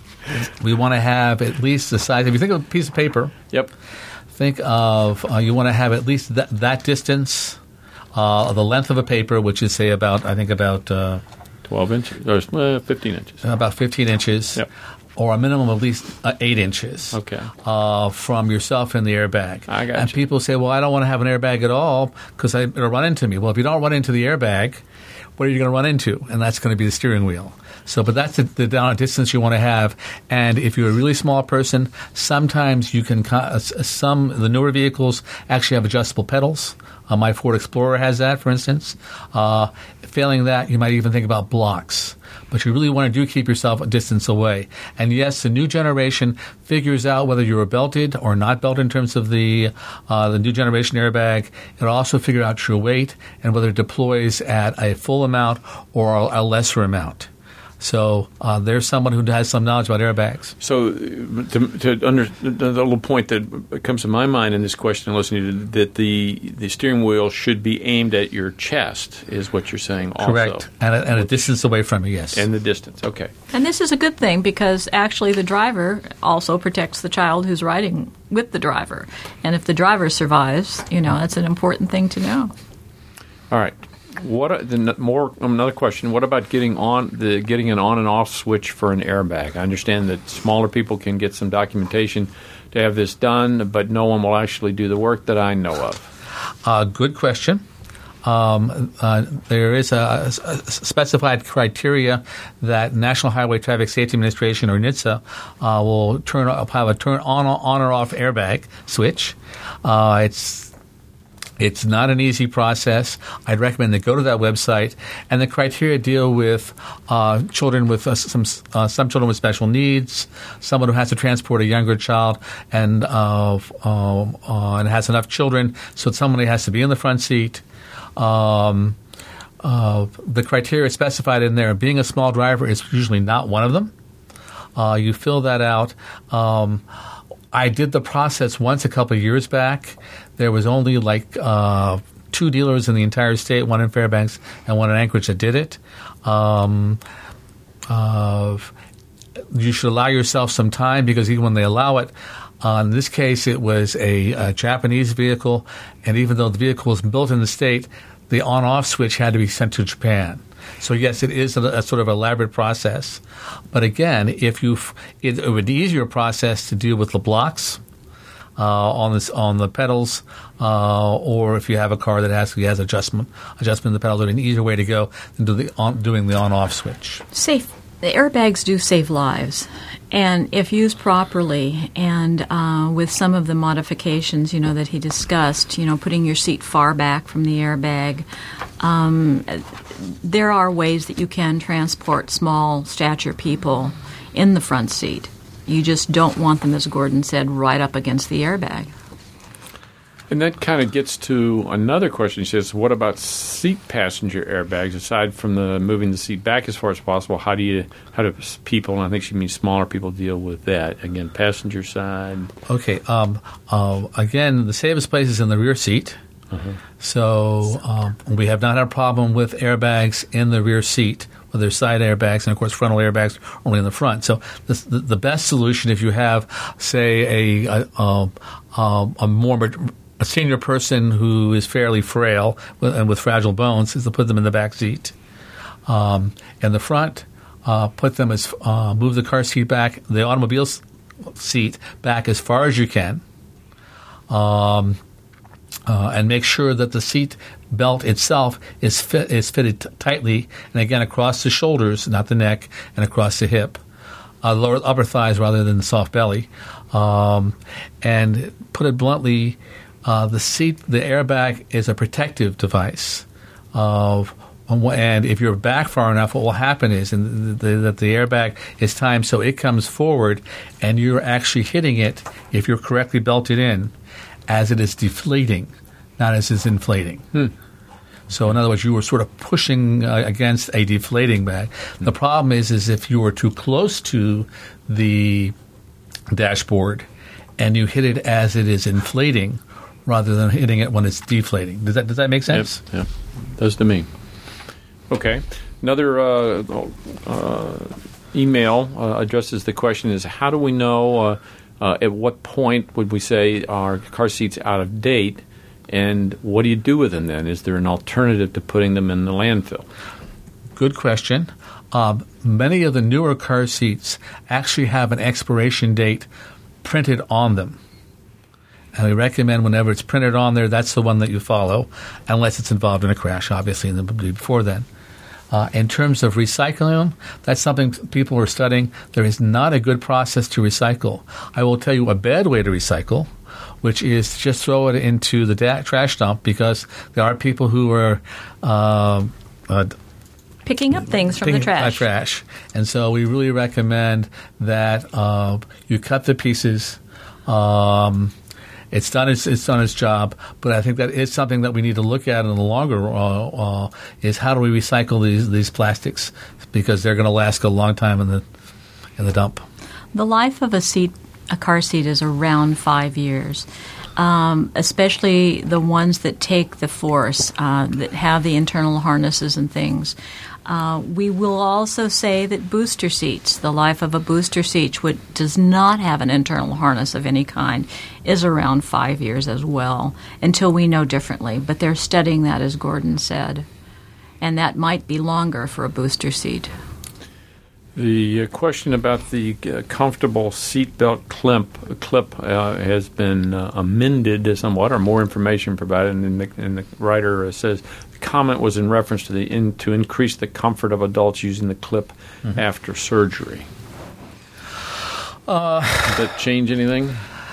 we want to have at least the size. If you think of a piece of paper, think of you want to have at least that distance, the length of a paper, which is say about 12 inches or 15 inches. About 15 inches. Yep. Or a minimum of at least 8 inches. Okay. From yourself in the airbag. I got and you. People say, well, I don't want to have an airbag at all because it'll run into me. Well, if you don't run into the airbag, what are you going to run into? And that's going to be the steering wheel. So, but that's the down distance you want to have. And if you're a really small person, sometimes you can. Some of the newer vehicles actually have adjustable pedals. My Ford Explorer has that, for instance. Failing that, you might even think about blocks. But you really want to keep yourself a distance away. And yes, the new generation figures out whether you're belted or not belted in terms of the new generation airbag. It'll also figure out your weight and whether it deploys at a full amount or a lesser amount. So there's someone who has some knowledge about airbags. So the little point that comes to my mind in this question, listening to that the steering wheel should be aimed at your chest, is what you're saying also. Correct. And a distance away from you, yes. And the distance, okay. And this is a good thing because actually the driver also protects the child who's riding with the driver. And if the driver survives, that's an important thing to know. All right. Another question. What about getting an on and off switch for an airbag? I understand that smaller people can get some documentation to have this done, but no one will actually do the work that I know of. Good question. There is a specified criteria that National Highway Traffic Safety Administration, or NHTSA, will have a turn on or off airbag switch. It's not an easy process. I'd recommend they go to that website, and the criteria deal with children with some children with special needs, someone who has to transport a younger child, and has enough children, so somebody has to be in the front seat. The criteria specified in there. Being a small driver is usually not one of them. You fill that out. I did the process once a couple of years back. There was only 2 dealers in the entire state, one in Fairbanks and one in Anchorage, that did it. You should allow yourself some time because even when they allow it, in this case it was a Japanese vehicle, and even though the vehicle was built in the state, the on-off switch had to be sent to Japan. So yes, it is a sort of elaborate process. But again, it would be an easier process to deal with the blocks on the pedals, or if you have a car that has adjustment in the pedals, it would be an easier way to go than doing the on-off switch. Safe. The airbags do save lives, and if used properly, and with some of the modifications, that he discussed, putting your seat far back from the airbag, there are ways that you can transport small stature people in the front seat. You just don't want them, as Gordon said, right up against the airbag. And that kind of gets to another question. She says, what about seat passenger airbags? Aside from moving the seat back as far as possible, how do people, and I think she means smaller people, deal with that? Again, passenger side. Okay. Again, the safest place is in the rear seat. Uh-huh. So we have not had a problem with airbags in the rear seat, whether they're side airbags, and of course frontal airbags only in the front. So the best solution, if you have, say, a senior person who is fairly frail and with fragile bones, is to put them in the back seat. In the front, put them move the car seat back, the automobile seat back as far as you can, and make sure that the seat belt itself is fitted tightly, and again across the shoulders, not the neck, and across the hip, lower upper thighs rather than the soft belly, and put it bluntly. The airbag is a protective device, and if you're back far enough, what will happen is that the airbag is timed so it comes forward, and you're actually hitting it, if you're correctly belted in, as it is deflating, not as it's inflating. So in other words, you were sort of pushing against a deflating bag. The problem is if you were too close to the dashboard and you hit it as it is inflating, rather than hitting it when it's deflating. Does that make sense? Yep. Does to me. Okay. Another email addresses the question is, how do we know at what point would we say our car seat's out of date, and what do you do with them then? Is there an alternative to putting them in the landfill? Good question. Many of the newer car seats actually have an expiration date printed on them. And we recommend whenever it's printed on there, that's the one that you follow, unless it's involved in a crash, obviously, and before then. In terms of recycling them, that's something people are studying. There is not a good process to recycle. I will tell you a bad way to recycle, which is to just throw it into the trash dump, because there are people who are picking up things from the trash. And so we really recommend that you cut the pieces. It's done its job, but I think that is something that we need to look at in the longer is how do we recycle these plastics, because they're going to last a long time in the dump. The life of a car seat is around 5 years, especially the ones that take the force, that have the internal harnesses and things. We will also say that booster seats, the life of a booster seat, which does not have an internal harness of any kind, is around 5 years as well, until we know differently. But they're studying that, as Gordon said. And that might be longer for a booster seat. The question about the comfortable seatbelt clip has been amended somewhat, or more information provided, and the writer says the comment was in reference to to increase the comfort of adults using the clip after surgery. Does that change anything?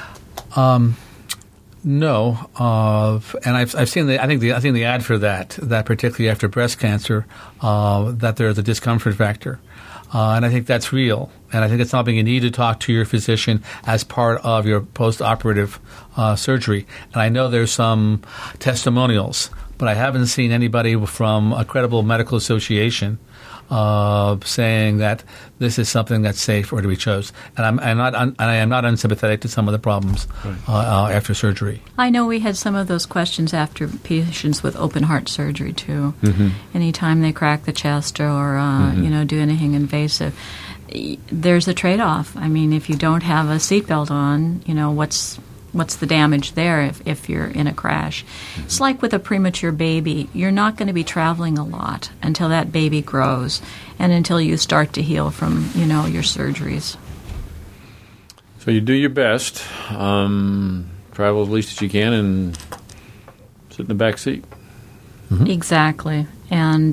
No, and I've seen the ad for that particularly after breast cancer, that there's a discomfort factor. And I think that's real. And I think it's something you need to talk to your physician as part of your post-operative surgery. And I know there's some testimonials, but I haven't seen anybody from a credible medical association saying that this is something that's safe or to be chose. And I am not unsympathetic to some of the problems after surgery. I know we had some of those questions after patients with open heart surgery too. Anytime they crack the chest or do anything invasive, there's a trade-off. I mean, if you don't have a seatbelt on, what's the damage there if you're in a crash. It's like with a premature baby. You're not going to be traveling a lot until that baby grows and until you start to heal from, your surgeries. So you do your best, travel as least as you can, and sit in the back seat. Mm-hmm. Exactly. And,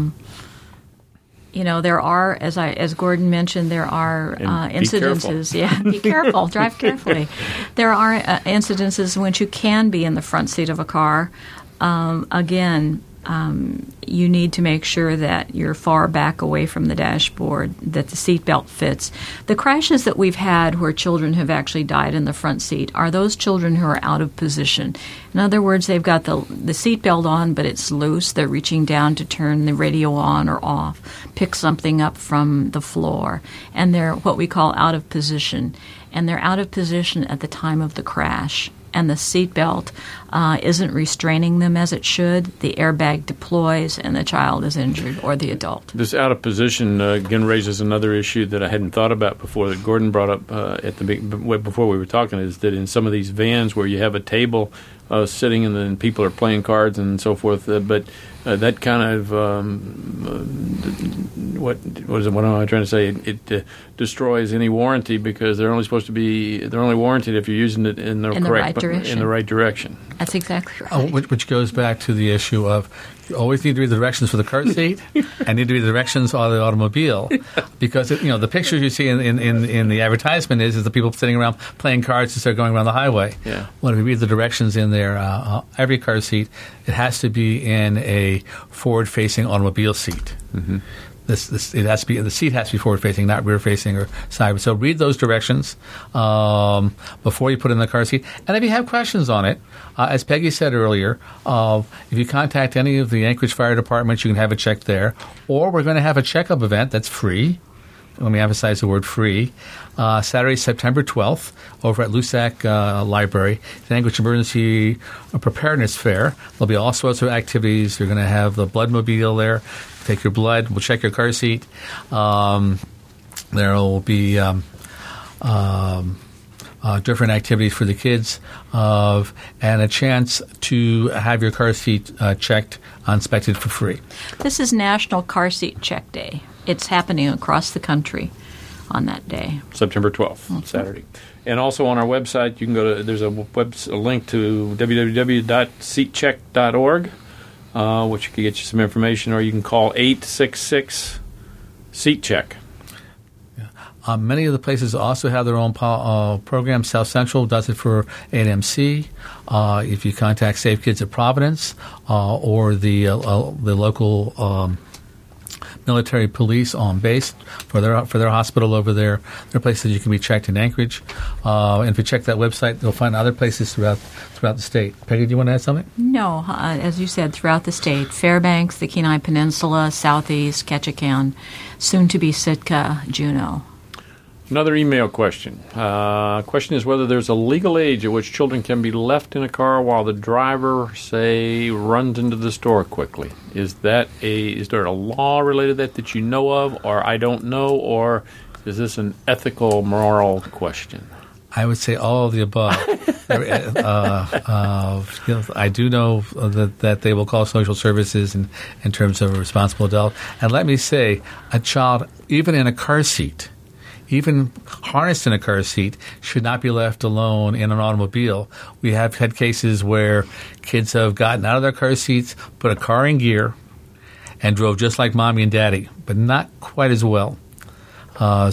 there are, as Gordon mentioned, there are incidences. Yeah, be careful. Drive carefully. There are incidences in which you can be in the front seat of a car. Again, you need to make sure that you're far back away from the dashboard, that the seatbelt fits. The crashes that we've had where children have actually died in the front seat are those children who are out of position. In other words, they've got the seatbelt on, but it's loose. They're reaching down to turn the radio on or off, pick something up from the floor, and they're what we call out of position. And they're out of position at the time of the crash. And the seatbelt isn't restraining them as it should. The airbag deploys, and the child is injured, or the adult. This out of position again raises another issue that I hadn't thought about before, that Gordon brought up before we were talking, is that in some of these vans where you have a table sitting and then people are playing cards and so forth, but that kind of what am I trying to say? It destroys any warranty, because they're only warranted if you're using it in the right direction. That's exactly right. Which goes back to the issue of you always need to read the directions for the car seat and need to read the directions on the automobile, because the pictures you see in the advertisement is the people sitting around playing cards as they're going around the highway. Yeah. Well, if you read the directions in there, every car seat, it has to be in a forward-facing automobile seat. Mm-hmm. It has to be, the seat has to be forward-facing, not rear-facing or side. So read those directions before you put it in the car seat. And if you have questions on it, as Peggy said earlier, if you contact any of the Anchorage Fire Departments, you can have it checked there. Or we're going to have a checkup event that's free. Let me emphasize the word free. Saturday, September 12th, over at Lusac Library, the Anchorage Emergency Preparedness Fair. There'll be all sorts of activities. You're going to have the bloodmobile there. Take your blood. We'll check your car seat. There will be different activities for the kids, and a chance to have your car seat checked, inspected for free. This is National Car Seat Check Day. It's happening across the country on that day. September 12th, Saturday. And also on our website, you can go to, there's a link to www.seatcheck.org, which can get you some information, or you can call 866-SEAT-CHECK. Many of the places also have their own program. South Central does it for AMC. If you contact Safe Kids at Providence or the local military police on base for their hospital over there, there are places you can be checked in Anchorage. And if you check that website, you'll find other places throughout the state. Peggy, do you want to add something? No. As you said, throughout the state, Fairbanks, the Kenai Peninsula, Southeast, Ketchikan, soon to be Sitka, Juneau. Another email question. Question is whether there's a legal age at which children can be left in a car while the driver, say, runs into the store quickly. Is there a law related to that you know of, or I don't know, or is this an ethical, moral question? I would say all of the above. I do know that they will call social services in terms of a responsible adult. And let me say, a child, even in a car seat, even harnessed in a car seat, should not be left alone in an automobile. We have had cases where kids have gotten out of their car seats, put a car in gear, and drove just like mommy and daddy, but not quite as well. But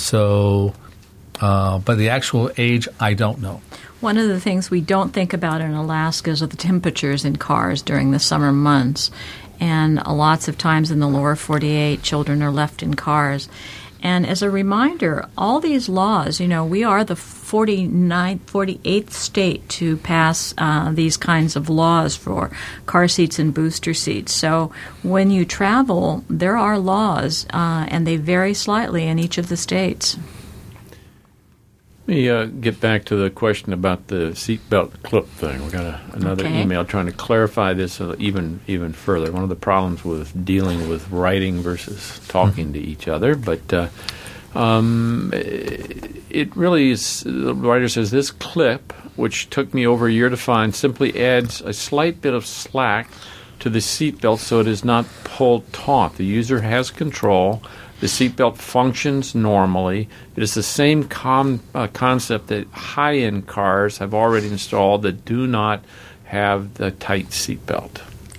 the actual age, I don't know. One of the things we don't think about in Alaska is the temperatures in cars during the summer months. And lots of times in the lower 48, children are left in cars. And as a reminder, all these laws, we are the 48th state to pass these kinds of laws for car seats and booster seats. So when you travel, there are laws, and they vary slightly in each of the states. Let me get back to the question about the seatbelt clip thing. We got another email trying to clarify this even further. One of the problems with dealing with writing versus talking to each other, but It really is, the writer says, this clip, which took me over a year to find, simply adds a slight bit of slack to the seatbelt so it is not pulled taut. The user has control. The seatbelt functions normally. It is the same concept that high-end cars have already installed that do not have the tight seatbelt.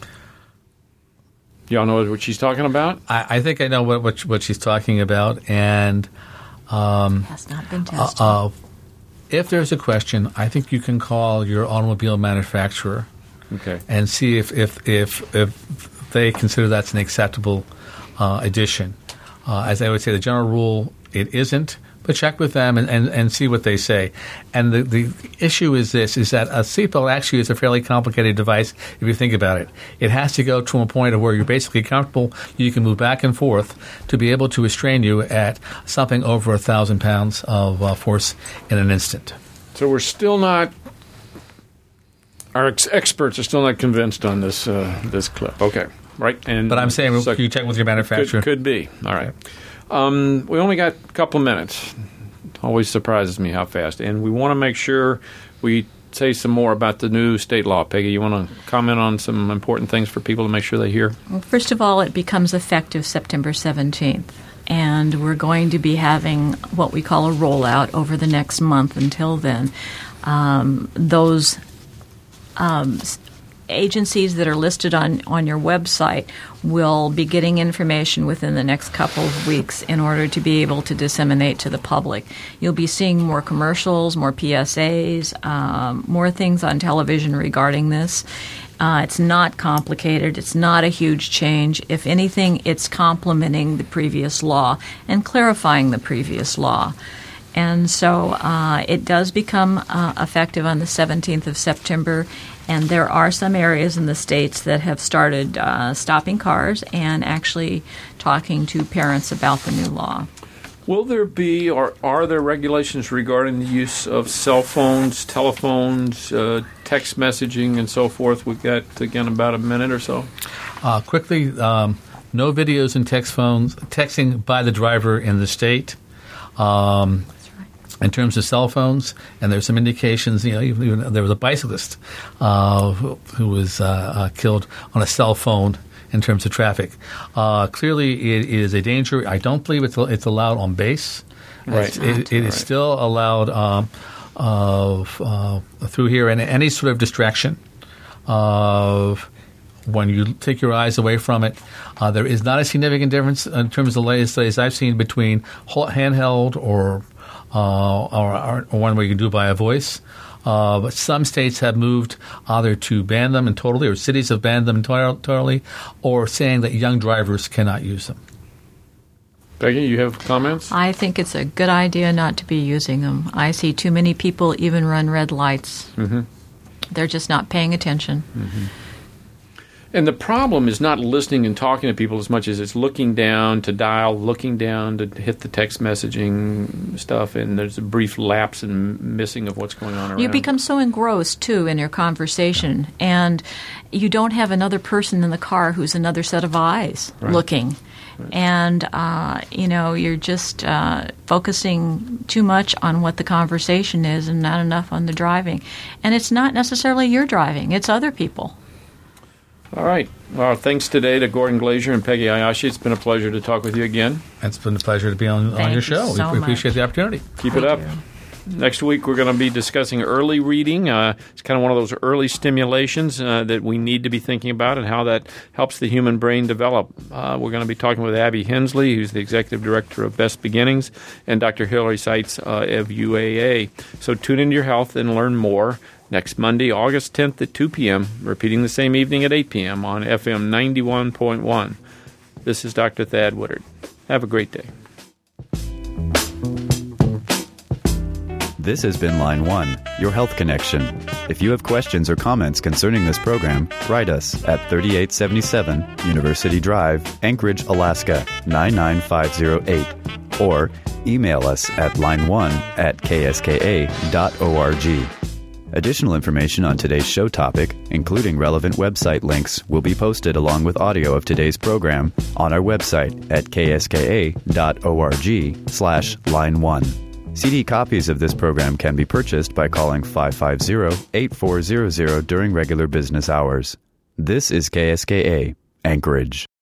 Y'all know what she's talking about? I think I know what she's talking about, and has not been tested. If there's a question, I think you can call your automobile manufacturer, and see if they consider that's an acceptable addition. As I would say, the general rule, it isn't, but check with them and see what they say. And the issue is this, is that a seatbelt actually is a fairly complicated device if you think about it. It has to go to a point of where you're basically comfortable, you can move back and forth to be able to restrain you at something over 1,000 pounds of force in an instant. So we're still not, our experts are still not convinced on this clip. Okay. Right, but I'm saying you check with your manufacturer. Could be. All right. We only got a couple of minutes. Always surprises me how fast. And we want to make sure we say some more about the new state law. Peggy, you want to comment on some important things for people to make sure they hear? Well, first of all, it becomes effective September 17th. And we're going to be having what we call a rollout over the next month until then. Those agencies that are listed on your website will be getting information within the next couple of weeks in order to be able to disseminate to the public. You'll be seeing more commercials, more PSAs, more things on television regarding this. It's not complicated. It's not a huge change. If anything, it's complementing the previous law and clarifying the previous law. And so it does become effective on the 17th of September, and there are some areas in the states that have started stopping cars and actually talking to parents about the new law. Will there be, or are there regulations regarding the use of cell phones, telephones, text messaging, and so forth? We've got, again, about a minute or so. Quickly, no videos and texting by the driver in the state. In terms of cell phones, and there's some indications, even there was a bicyclist who was killed on a cell phone in terms of traffic. Clearly, it is a danger. I don't believe it's allowed on base. Right. It is still allowed through here, and any sort of distraction when you take your eyes away from it, there is not a significant difference in terms of the latest studies I've seen between handheld or one where you can do by a voice. But some states have moved either to ban them totally, or cities have banned them entirely, or saying that young drivers cannot use them. Peggy, you have comments? I think it's a good idea not to be using them. I see too many people even run red lights. Mm-hmm. They're just not paying attention. Mm-hmm. And the problem is not listening and talking to people as much as it's looking down to dial, looking down to hit the text messaging stuff, and there's a brief lapse and missing of what's going on around. You become so engrossed, too, in your conversation, and you don't have another person in the car who's another set of eyes looking. Right. And, you're just focusing too much on what the conversation is and not enough on the driving. And it's not necessarily your driving. It's other people. All right. Well, thanks today to Gordon Glazier and Peggy Ayashi. It's been a pleasure to talk with you again. It's been a pleasure to be on your show. We appreciate the opportunity. Keep it up. Next week, we're going to be discussing early reading. It's kind of one of those early stimulations that we need to be thinking about and how that helps the human brain develop. We're going to be talking with Abby Hensley, who's the Executive Director of Best Beginnings, and Dr. Hillary Seitz of UAA. So tune into your health and learn more next Monday, August 10th at 2 p.m., repeating the same evening at 8 p.m. on FM 91.1. This is Dr. Thad Woodard. Have a great day. This has been Line 1, your health connection. If you have questions or comments concerning this program, write us at 3877 University Drive, Anchorage, Alaska, 99508, or email us at line1@kska.org. Additional information on today's show topic, including relevant website links, will be posted along with audio of today's program on our website at kska.org/line1. CD copies of this program can be purchased by calling 550-8400 during regular business hours. This is KSKA, Anchorage.